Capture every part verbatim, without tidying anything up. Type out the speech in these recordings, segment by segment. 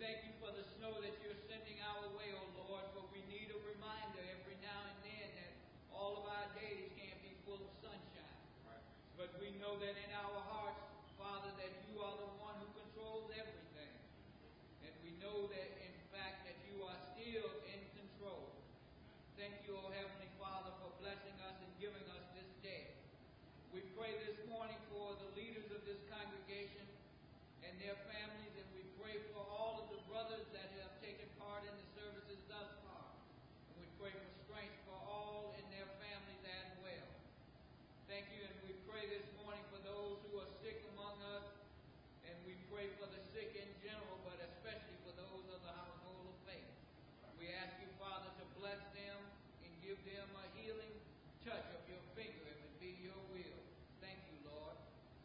thank you for the snow that you're sending our way, O Lord, for we need a reminder every now and then that all of our days can't be full of sunshine. Right. But we know that in our hearts, Father, that you are the one who controls everything. And we know that, in fact, that you are still in control. Thank you, O Heavenly Father, for blessing us and giving us this day. We pray this morning for the leaders of this congregation and their families, and we pray for all of the brothers that have taken part in the services thus far. And we pray for strength for all in their families as well. Thank you, and we pray this morning for those who are sick among us, and we pray for the sick in general, but especially for those of the household of faith. We ask you, Father, to bless them and give them a healing touch of your finger, if it be your will. Thank you, Lord.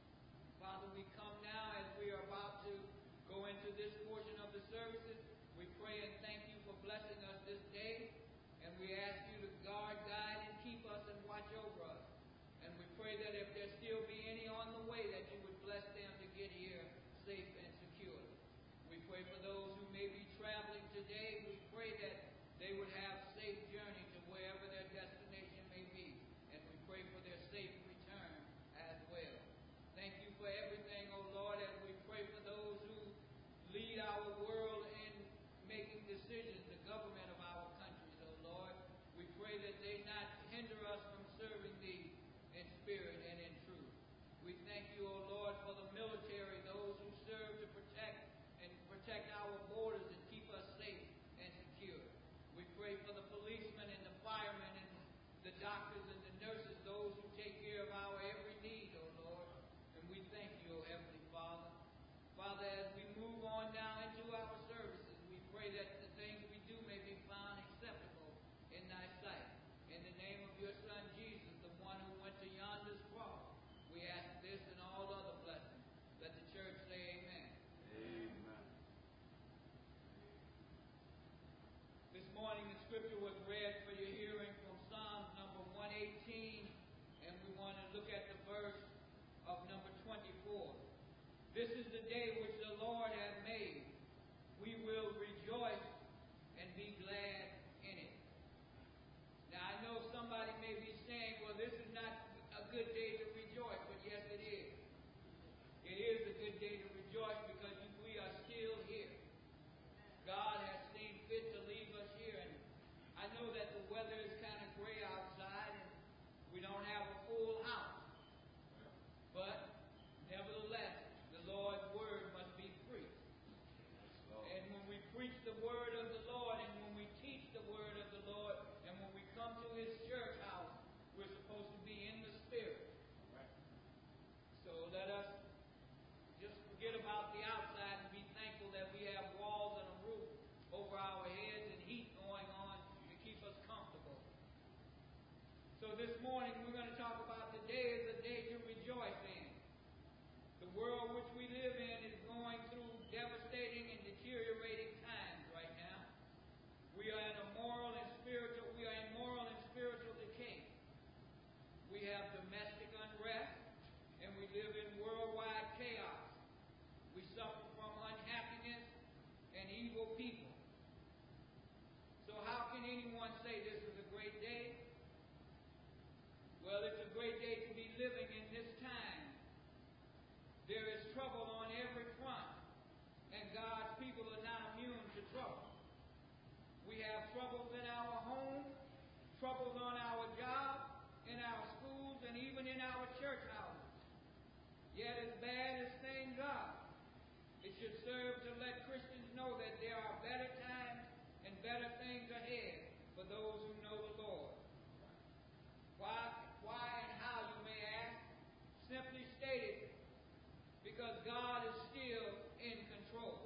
Father, we come now as we are about to go into this portion of the services. We pray and thank you for blessing us this day. And we ask you to guard, guide, and keep us and watch over us. And we pray that if there still be any on the way, that you would bless them to get here safe and secure. We pray for those who may be traveling today. We pray that they would have safe journey to wherever their destination may be. And we pray for their safe return as well. Thank you for everything, O Lord, as we pray for those who lead our world in making decisions, the government of our countries, O Lord. We pray that they not hinder us from serving thee in spirit and in truth. We thank you, O Lord, for the military, those who serve to protect and protect our borders and keep us safe and secure. We pray for the policemen and the firemen and the doctors and the nurses, those who take care of our every need, O Lord. And we thank you, O Heavenly Father. Father, as we move on now into our services, we pray that the things we do may be found acceptable in thy sight. In the name of your Son, Jesus, the one who went to yonder's cross, we ask this and all other blessings. Let the church say amen. Amen. This morning the scripture was read for your hearing from Psalms number one eighteen, and we want to look at the verse of number twenty-four. This is the day which the Lord hath made. We will rejoice and be glad in it. Now I know somebody may be saying, well, this is not a good day to rejoice, but yes it is. It is a good day to rejoice because we are still here. God has seen fit to leave us here. And I know that the weather is kind of gray outside and we don't have a full house. But nevertheless, the Lord's word must be preached. And when we preach the word of the Lord, and when we teach the word of the Lord, and when we come to his church house, we're supposed to be in the Spirit. So let us just forget about the outside and be thankful that we have walls and a roof over our heads and heat going on to keep us comfortable. So this morning we're going to talk about the day is a day to rejoice in. The world which we live in is going through devastating and deteriorating times right now. We are in a moral and spiritual, we are in moral and spiritual decay. We have domestic unrest, and we live in worldwide chaos. We suffer from unhappiness and evil people. So how can anyone say this is a great day? Well, it's a great day to be living in this time. There is trouble on every front, and God's people are not immune to trouble. We have troubles in our home, troubles on our job, in our schools, and even in our church houses. Yet as bad as things are, it should serve to let Christians know that there are better times and better things ahead for those who know the Lord. Why, why and how, you may ask? Simply stated, because God is still in control.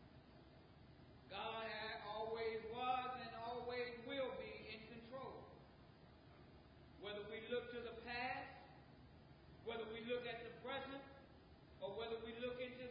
God has always was and always will be in control. Whether we look to the past, whether we look at the present, or whether we look into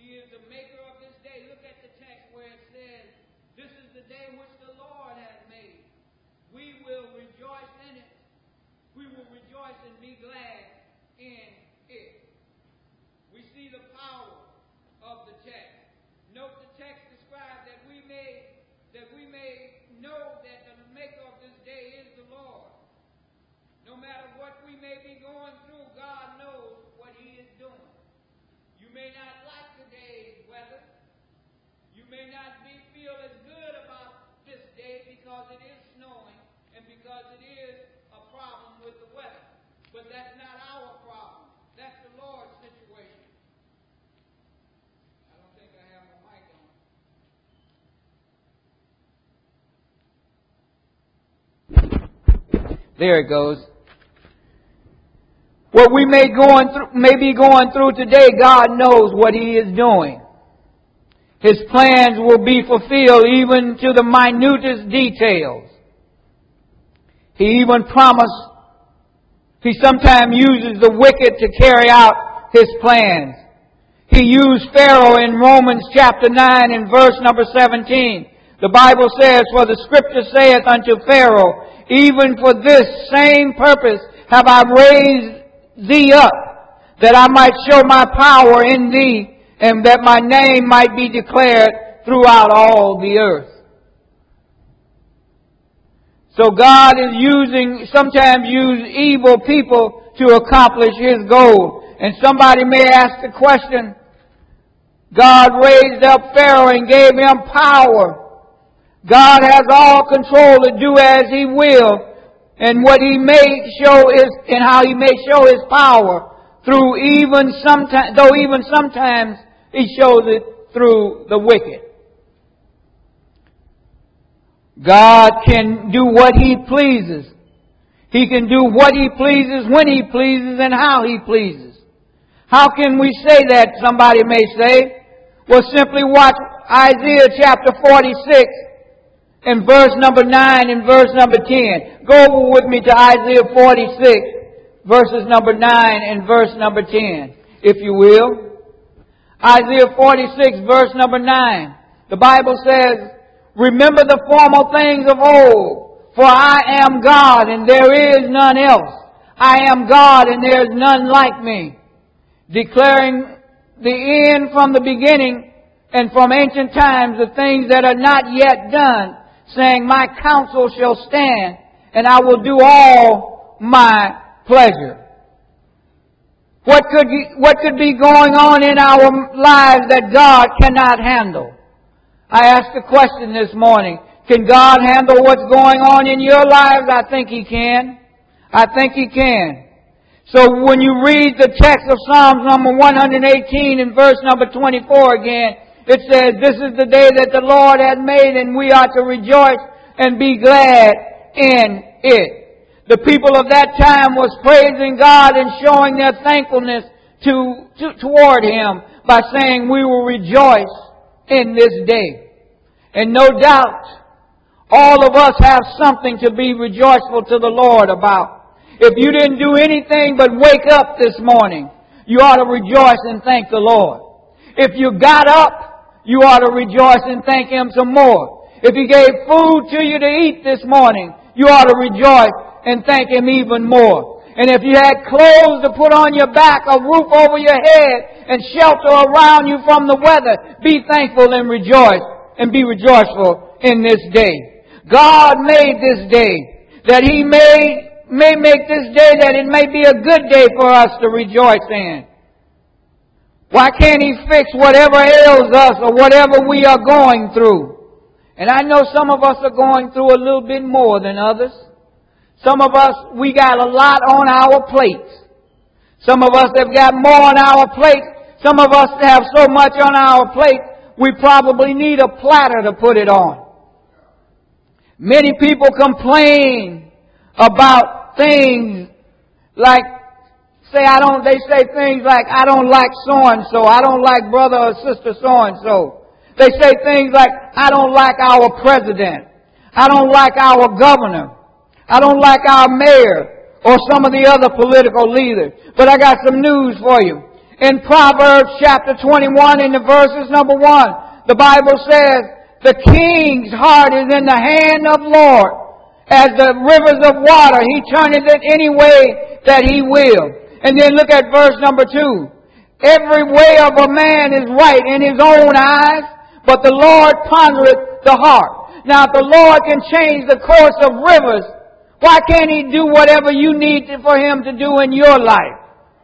He is the maker of this day. Look at the text where it says, this is the day which the Lord has made. We will rejoice in it. We will rejoice and be glad in it. We see the power of the text. Note the text describes that we may that we may know that the maker of this day is the Lord. No matter what we may be going through, God knows what He is doing. You may not like today's weather. You may not be, feel as good about this day because it is snowing and because it is a problem with the weather. But that's not our problem. That's the Lord's situation. I don't think I have my mic on. There it goes. What we may going through, may be going through today, God knows what He is doing. His plans will be fulfilled even to the minutest details. He even promised, He sometimes uses the wicked to carry out His plans. He used Pharaoh in Romans chapter nine and verse number seventeen. The Bible says, for the Scripture saith unto Pharaoh, even for this same purpose have I raised thee up, that I might show my power in thee, and that my name might be declared throughout all the earth. So God is using, sometimes use evil people to accomplish His goal. And somebody may ask the question, God raised up Pharaoh and gave him power. God has all control to do as He will, and what He may show is, and how He may show His power through even sometimes, though even sometimes He shows it through the wicked. God can do what He pleases. He can do what He pleases, when He pleases, and how He pleases. How can we say that, somebody may say? Well, simply watch Isaiah chapter forty-six and verse number nine and verse number ten. Go over with me to Isaiah forty-six, verses number nine and verse number ten, if you will. Isaiah forty-six, verse number nine. The Bible says, remember the former things of old, for I am God and there is none else. I am God and there is none like me. Declaring the end from the beginning and from ancient times the things that are not yet done, saying, my counsel shall stand and I will do all my pleasure. What could, what could be going on in our lives that God cannot handle? I asked the question this morning, can God handle what's going on in your lives? I think He can. I think He can. So when you read the text of Psalms number one hundred eighteen and verse number twenty-four again, it says, this is the day that the Lord hath made, and we are to rejoice and be glad in it. The people of that time was praising God and showing their thankfulness to, to toward Him by saying, we will rejoice in this day. And no doubt, all of us have something to be rejoiceful to the Lord about. If you didn't do anything but wake up this morning, you ought to rejoice and thank the Lord. If you got up, you ought to rejoice and thank Him some more. If He gave food to you to eat this morning, you ought to rejoice and thank Him even more. And if you had clothes to put on your back, a roof over your head, and shelter around you from the weather, be thankful and rejoice, and be rejoiceful in this day. God made this day, that He may, may make this day that it may be a good day for us to rejoice in. Why can't He fix whatever ails us or whatever we are going through? And I know some of us are going through a little bit more than others. Some of us, we got a lot on our plates. Some of us have got more on our plate. Some of us have so much on our plate, we probably need a platter to put it on. Many people complain about things like, say I don't, they say things like, I don't like so-and-so. I don't like brother or sister so-and-so. They say things like, I don't like our president. I don't like our governor. I don't like our mayor or some of the other political leaders. But I got some news for you. In Proverbs chapter twenty-one, in the verses number one, the Bible says, the king's heart is in the hand of Lord. As the rivers of water, he turneth it any way that he will. And then look at verse number two. Every way of a man is right in his own eyes, but the Lord pondereth the heart. Now, if the Lord can change the course of rivers, why can't He do whatever you need to, for Him to do in your life?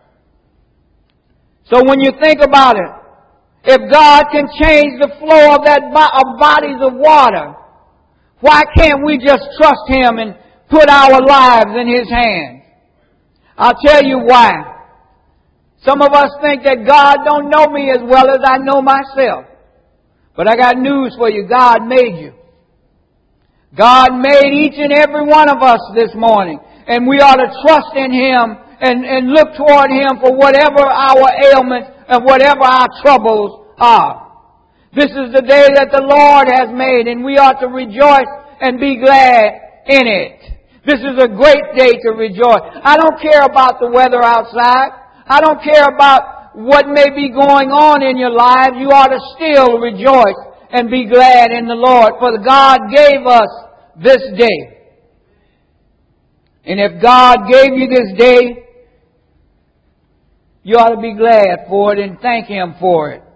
So when you think about it, if God can change the flow of that of bodies of water, why can't we just trust Him and put our lives in His hands? I'll tell you why. Some of us think that God don't know me as well as I know myself. But I got news for you. God made you. God made each and every one of us this morning. And we ought to trust in Him and, and look toward Him for whatever our ailments and whatever our troubles are. This is the day that the Lord has made, and we ought to rejoice and be glad in it. This is a great day to rejoice. I don't care about the weather outside. I don't care about what may be going on in your lives. You ought to still rejoice and be glad in the Lord, for God gave us this day. And if God gave you this day, you ought to be glad for it and thank Him for it.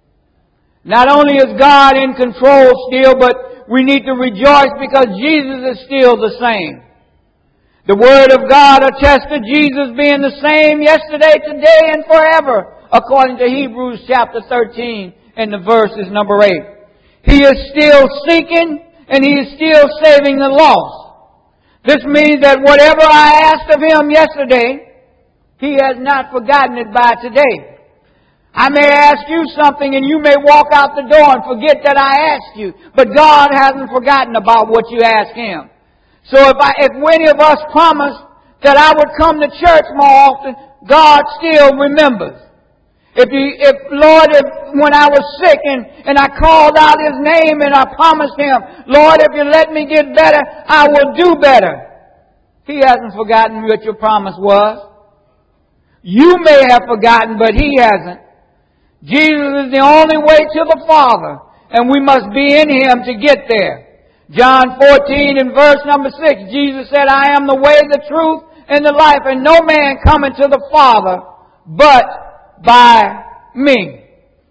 Not only is God in control still, but we need to rejoice because Jesus is still the same. The Word of God attests to Jesus being the same yesterday, today, and forever, according to Hebrews chapter thirteen and the verses number eight. He is still seeking and He is still saving the lost. This means that whatever I asked of Him yesterday, He has not forgotten it by today. I may ask you something and you may walk out the door and forget that I asked you, but God hasn't forgotten about what you asked Him. So if I, if any of us promised that I would come to church more often, God still remembers. If you, if Lord, if when I was sick and, and I called out His name and I promised Him, Lord, if you let me get better, I will do better. He hasn't forgotten what your promise was. You may have forgotten, but He hasn't. Jesus is the only way to the Father, and we must be in Him to get there. John fourteen and verse number six, Jesus said, I am the way, the truth, and the life, and no man cometh to the Father but by me.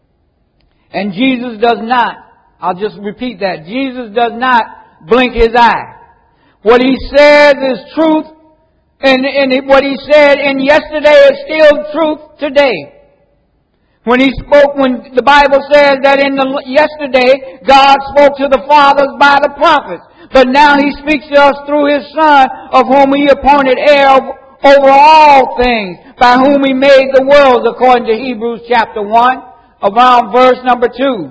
And Jesus does not, I'll just repeat that, Jesus does not blink His eye. What He says is truth, and, and what He said in yesterday is still truth today. When He spoke, when the Bible says that in the yesterday, God spoke to the fathers by the prophets. But now He speaks to us through His Son, of whom He appointed heir over all things, by whom He made the worlds, according to Hebrews chapter one, around verse number two.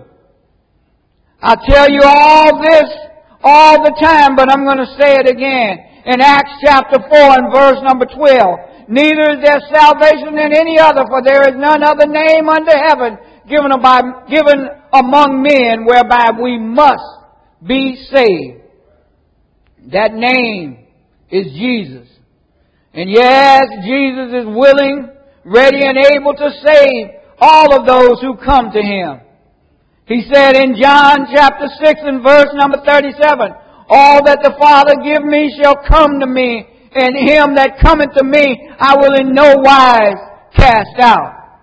I tell you all this all the time, but I'm going to say it again. In Acts chapter four and verse number twelve. Neither is there salvation in any other, for there is none other name under heaven given, by, given among men whereby we must be saved. That name is Jesus. And yes, Jesus is willing, ready, and able to save all of those who come to Him. He said in John chapter six and verse number thirty-seven, all that the Father give me shall come to me, and him that cometh to me, I will in no wise cast out.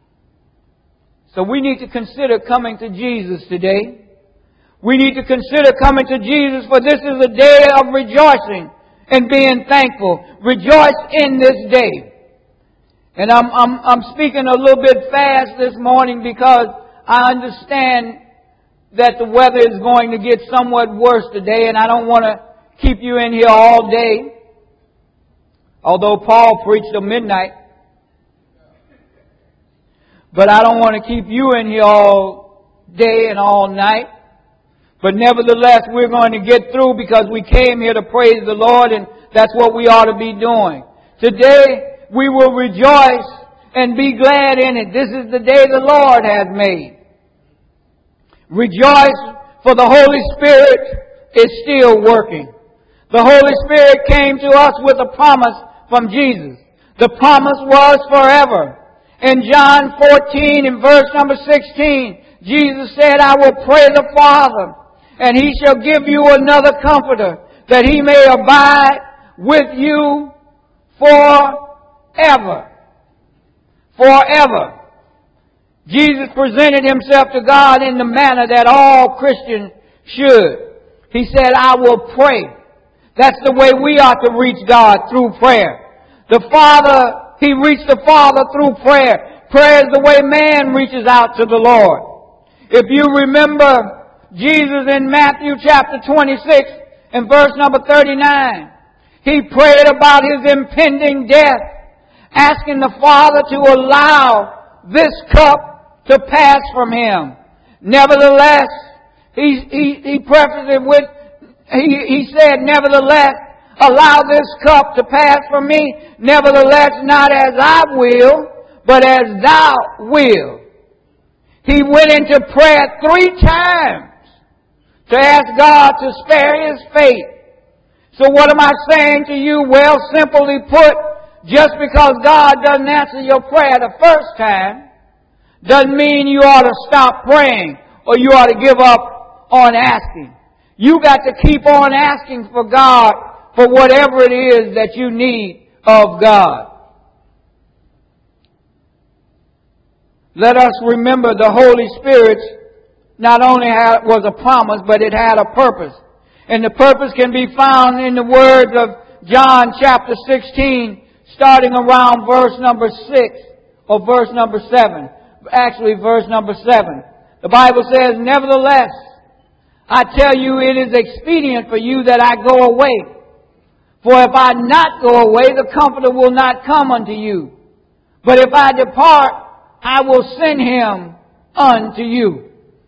So we need to consider coming to Jesus today. We need to consider coming to Jesus, for this is a day of rejoicing and being thankful. Rejoice in this day. And I'm, I'm, I'm speaking a little bit fast this morning because I understand that the weather is going to get somewhat worse today, and I don't want to keep you in here all day. Although Paul preached till midnight. But I don't want to keep you in here all day and all night. But nevertheless, we're going to get through because we came here to praise the Lord, and that's what we ought to be doing. Today, we will rejoice and be glad in it. This is the day the Lord has made. Rejoice, for the Holy Spirit is still working. The Holy Spirit came to us with a promise from Jesus. The promise was forever. In John fourteen and verse number sixteen, Jesus said, I will pray the Father, and He shall give you another Comforter, that He may abide with you forever. Forever. Jesus presented Himself to God in the manner that all Christians should. He said, I will pray. That's the way we ought to reach God, through prayer. The Father, He reached the Father through prayer. Prayer is the way man reaches out to the Lord. If you remember Jesus in Matthew chapter twenty-six and verse number thirty-nine, He prayed about His impending death, asking the Father to allow this cup to pass from Him. Nevertheless, He, he, he prefaced it with, he, he said, nevertheless, allow this cup to pass from me. Nevertheless, not as I will, but as Thou wilt. He went into prayer three times to ask God to spare His fate. So what am I saying to you? Well, simply put, just because God doesn't answer your prayer the first time, doesn't mean you ought to stop praying or you ought to give up on asking. You got to keep on asking for God for whatever it is that you need of God. Let us remember the Holy Spirit not only had, was a promise, but it had a purpose. And the purpose can be found in the words of John chapter sixteen, starting around verse number six or verse number seven. Actually, verse number seven. The Bible says, nevertheless, I tell you, it is expedient for you that I go away. For if I not go away, the Comforter will not come unto you. But if I depart, I will send Him unto you.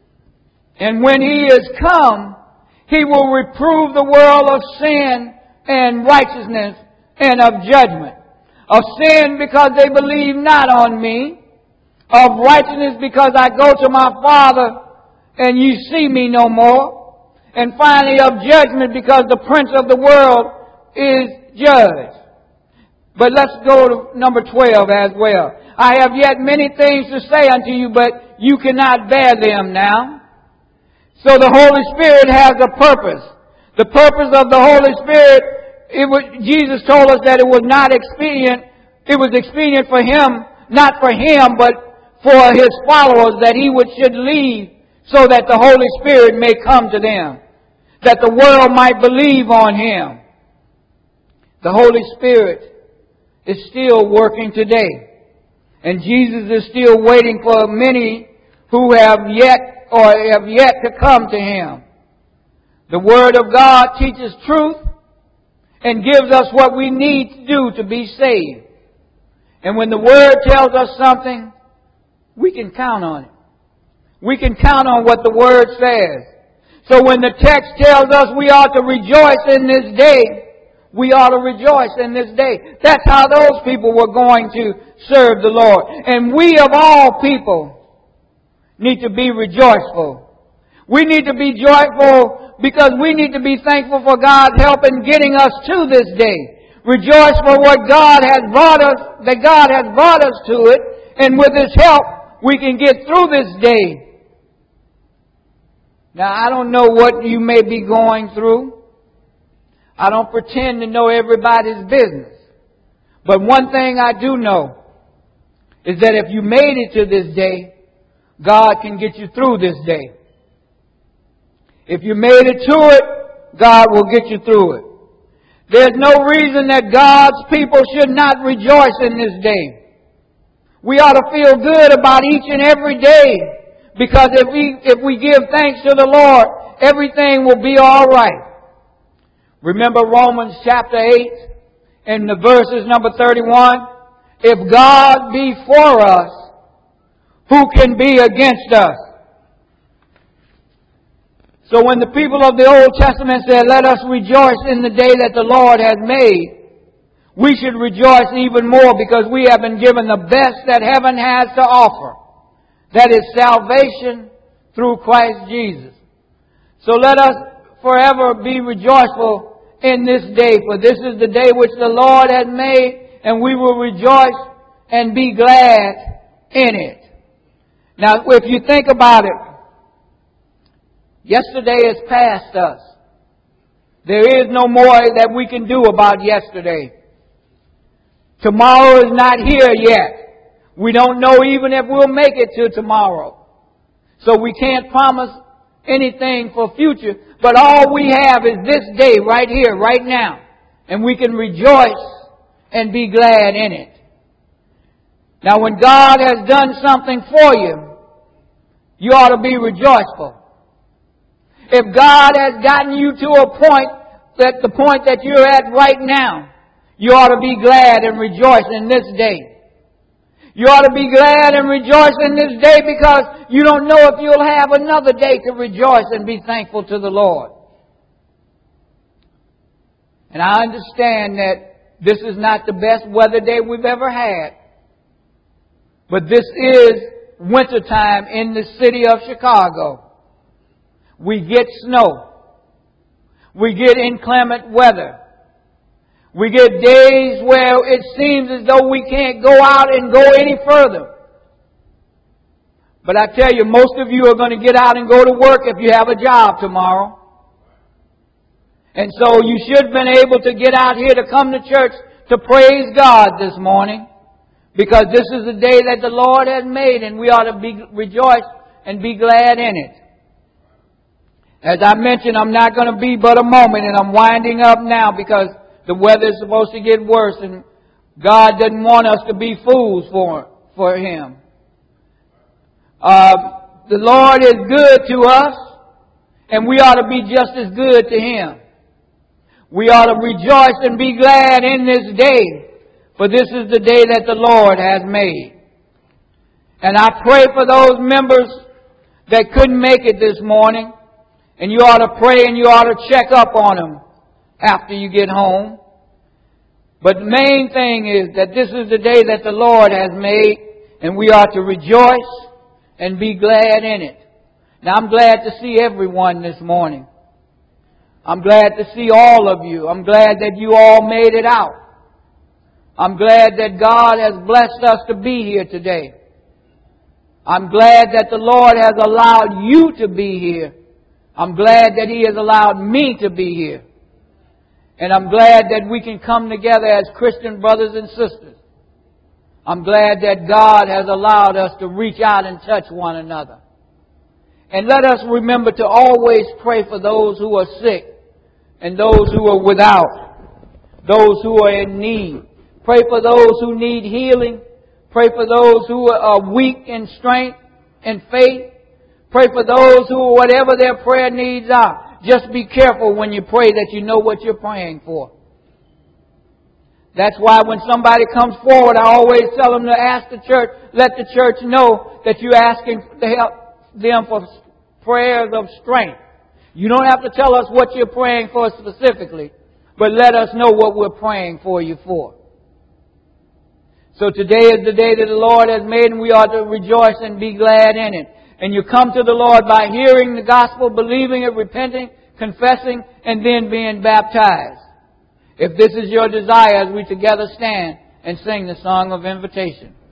And when He is come, He will reprove the world of sin and righteousness and of judgment. Of sin, because they believe not on me. Of righteousness, because I go to my Father and you see me no more. And finally, of judgment, because the prince of the world is judged. But let's go to number twelve as well. I have yet many things to say unto you, but you cannot bear them now. So the Holy Spirit has a purpose. The purpose of the Holy Spirit, it was, Jesus told us that it was not expedient. It was expedient for Him, not for Him, but for His followers, that He would should leave so that the Holy Spirit may come to them, that the world might believe on Him. The Holy Spirit is still working today. And Jesus is still waiting for many who have yet or have yet to come to Him. The Word of God teaches truth and gives us what we need to do to be saved. And when the Word tells us something, we can count on it. We can count on what the Word says. So when the text tells us we ought to rejoice in this day, we ought to rejoice in this day. That's how those people were going to serve the Lord. And we of all people need to be rejoiceful. We need to be joyful because we need to be thankful for God's help in getting us to this day. Rejoice for what God has brought us, that God has brought us to it. And with His help, we can get through this day. Now, I don't know what you may be going through. I don't pretend to know everybody's business. But one thing I do know is that if you made it to this day, God can get you through this day. If you made it to it, God will get you through it. There's no reason that God's people should not rejoice in this day. We ought to feel good about each and every day, because if we, if we give thanks to the Lord, everything will be all right. Remember Romans chapter eight and the verses number thirty-one. If God be for us, who can be against us? So when the people of the Old Testament said, let us rejoice in the day that the Lord has made, we should rejoice even more because we have been given the best that heaven has to offer. That is salvation through Christ Jesus. So let us forever be rejoiceful in this day, for this is the day which the Lord has made, and we will rejoice and be glad in it. Now, if you think about it, yesterday has passed us. There is no more that we can do about yesterday. Tomorrow is not here yet. We don't know even if we'll make it to tomorrow. So we can't promise anything for future. But all we have is this day right here, right now. And we can rejoice and be glad in it. Now when God has done something for you, you ought to be rejoiceful. If God has gotten you to a point, that the point that you're at right now, you ought to be glad and rejoice in this day. You ought to be glad and rejoice in this day because you don't know if you'll have another day to rejoice and be thankful to the Lord. And I understand that this is not the best weather day we've ever had. But this is wintertime in the city of Chicago. We get snow. We get inclement weather. We get days where it seems as though we can't go out and go any further. But I tell you, most of you are going to get out and go to work if you have a job tomorrow. And so you should have been able to get out here to come to church to praise God this morning. Because this is the day that the Lord has made and we ought to be rejoice and be glad in it. As I mentioned, I'm not going to be but a moment, and I'm winding up now because the weather is supposed to get worse and God doesn't want us to be fools for, for Him. Uh, the Lord is good to us and we ought to be just as good to Him. We ought to rejoice and be glad in this day, for this is the day that the Lord has made. And I pray for those members that couldn't make it this morning. And you ought to pray and you ought to check up on them after you get home. But the main thing is that this is the day that the Lord has made, and we ought to rejoice and be glad in it. Now I'm glad to see everyone this morning. I'm glad to see all of you. I'm glad that you all made it out. I'm glad that God has blessed us to be here today. I'm glad that the Lord has allowed you to be here. I'm glad that He has allowed me to be here. And I'm glad that we can come together as Christian brothers and sisters. I'm glad that God has allowed us to reach out and touch one another. And let us remember to always pray for those who are sick and those who are without, those who are in need. Pray for those who need healing. Pray for those who are weak in strength and faith. Pray for those who, whatever their prayer needs are. Just be careful when you pray that you know what you're praying for. That's why when somebody comes forward, I always tell them to ask the church, let the church know that you're asking to help them for prayers of strength. You don't have to tell us what you're praying for specifically, but let us know what we're praying for you for. So today is the day that the Lord has made, and we ought to rejoice and be glad in it. And you come to the Lord by hearing the gospel, believing it, repenting, confessing, and then being baptized. If this is your desire, as we together stand and sing the song of invitation.